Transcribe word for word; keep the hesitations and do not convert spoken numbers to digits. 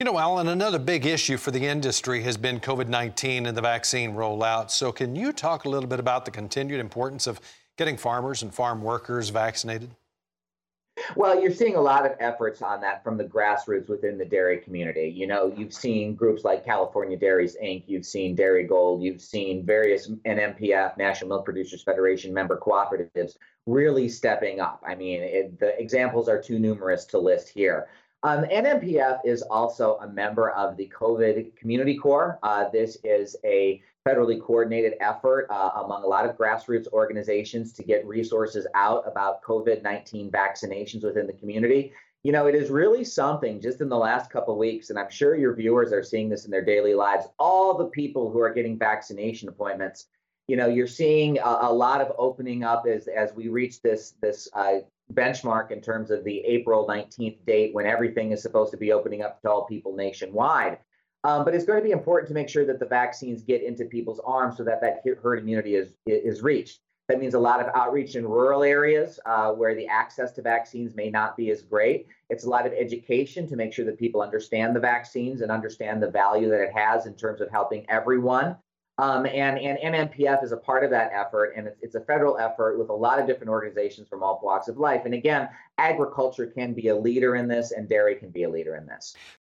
You know, Alan, another big issue for the industry has been COVID nineteen and the vaccine rollout. So can you talk a little bit about the continued importance of getting farmers and farm workers vaccinated? Well, you're seeing a lot of efforts on that from the grassroots within the dairy community. You know, you've seen groups like California Dairies Incorporated, you've seen Dairy Gold, you've seen various N M P F, National Milk Producers Federation member cooperatives really stepping up. I mean, it, the examples are too numerous to list here. Um, N M P F is also a member of the COVID Community Corps. Uh, this is a federally coordinated effort uh, among a lot of grassroots organizations to get resources out about COVID nineteen vaccinations within the community. You know, it is really something just in the last couple of weeks, and I'm sure your viewers are seeing this in their daily lives, all the people who are getting vaccination appointments. You know, you're seeing a, a lot of opening up as, as we reach this, this uh, benchmark in terms of the April nineteenth date when everything is supposed to be opening up to all people nationwide. Um, but it's going to be important to make sure that the vaccines get into people's arms so that that herd immunity is is reached. That means a lot of outreach in rural areas uh, where the access to vaccines may not be as great. It's a lot of education to make sure that people understand the vaccines and understand the value that it has in terms of helping everyone. Um, and, and N M P F is a part of that effort, and it's, it's a federal effort with a lot of different organizations from all walks of life. And again, agriculture can be a leader in this, and dairy can be a leader in this.